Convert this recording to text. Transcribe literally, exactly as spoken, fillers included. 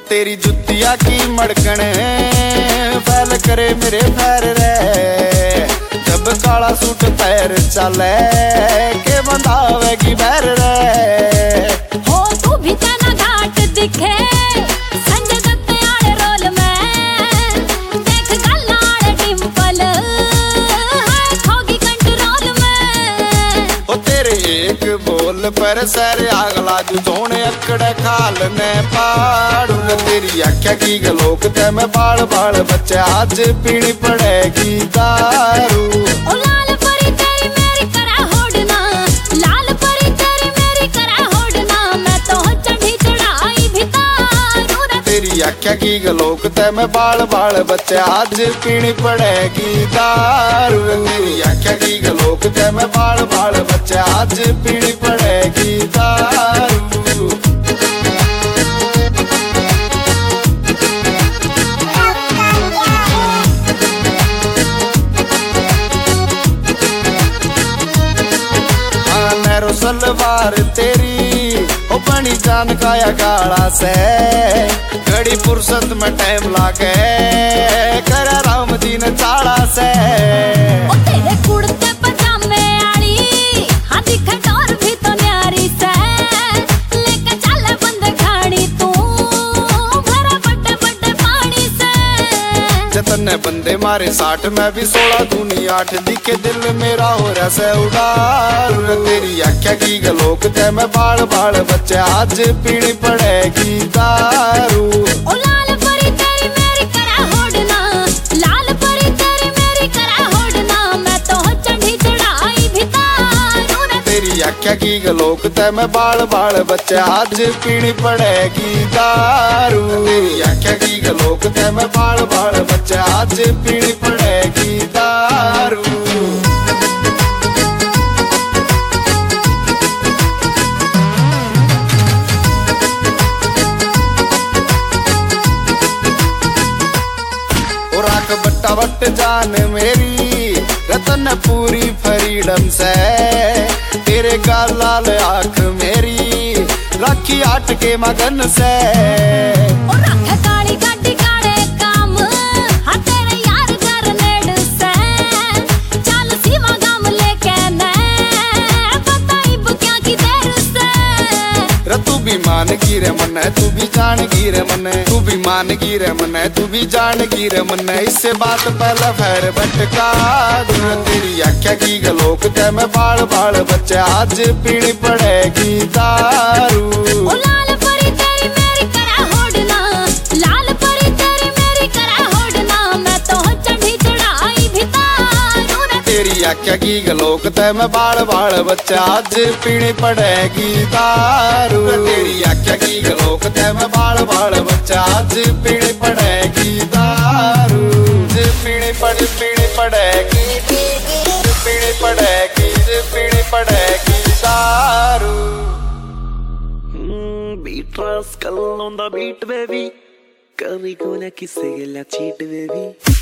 तेरी जुतिया की मड़कन फैल करे मेरे पैर रे, जब काला सूट पैर चले के बंधावेगी पैर रे। हो तू भी तना घाट दिखे संजय दत्त आड़े रोल में, देख गल्लाड़ डिंपल है खोगी कंट्रोल में। ओ तेरे एक बोल पर सर अगला जो सोने अकड़ खाल ने पाड़ू, तेरी आख्या की गलोक ते मैं बाल बाल बच्चे आज पीनी पड़ेगी दारू। ओ लाल परी तेरी मेरी करा होड़ना, लाल परी तेरी मेरी करा होड़ना, मैं तो चढ़ी चढ़ाई भी तारू रे। तेरी आख्या की गलोक ते मैं बाल बाल बच्चे आज पीनी पड़ेगी दारू। तेरी आख्या की गलोक ते मैं बाल बाल बच्चे आज पीनी पड़ेगी दारू। सलवार तेरी ओ बनी जान काया गाला से, घड़ी फुर्सत में टाइम लागे करा राम दिन चाड़ा से। ओ तेरे कुर्ते पजामे आली हाँ दिखे डोर भी तो न्यारी से, लेके चल बंद खाड़ी तू भरा बड़े बड़े पानी से। जतने बंदे मारे साठ में भी सोलह दूनी आठ, दिखे दिल मेरा हो रहा से उड़ार। तेरी आख्या की गलोक ते मैं बाल बाल बच्चे आज पीनी पड़ेगी दारू। ओ लाल परी तेरी मेरी करा होड़ना, लाल परी तेरी मेरी करा होड़ना, मैं तो चढ़ी चढ़ाई भी तारू रे। तेरी आख्या की गलोक ते मैं बाल बाल बच्चे आज पीनी पड़ेगी दारू। तेरी आख्या की गलोक ते मैं बाल बाल बच्चे आज पीनी पड़ेगी दारू। बट्टा बट जान मेरी रतन पूरी फ्रीडम से, तेरे गाल लाल आंख मेरी राखी आट के मगन से। ओ रख काली गाड़ी काड़े काम हाँ तेरे यार घर नेड़ से, चल सीमा गाम लेके ने बताई क्या की देर से। रे तू भी मान की रे मन, तू भी जान की रे मन, तू भी मान की रे मन, तू भी जान की रे मन, इससे बात पहला फैर भटका। तेरी आख्या की गलोक ते मैं बाल बाल बच्चे आज पीनी पड़ेगी दारू। ओ लाल परी तेरी मेरी करा होड़ना, लाल परी तेरी मेरी करा होड़ना, मैं तो चढ़ी चढ़ाई भी तारू रे। तेरी आख्या की गलोक ते मैं बाल बाल बच्चे आज पीनी पड़ेगी दारू। तेरी आख्या की गलोक ते मैं बाल बाल बच्चे आज पीनी पड़ेगी दारू। पीनी पड़ पीनी पड़ेगी पीनी पड़ेगी पीनी पड़ेगी दारू। Beat rascal on the beat baby, कभी को ना किसे गेला चीट बेबी।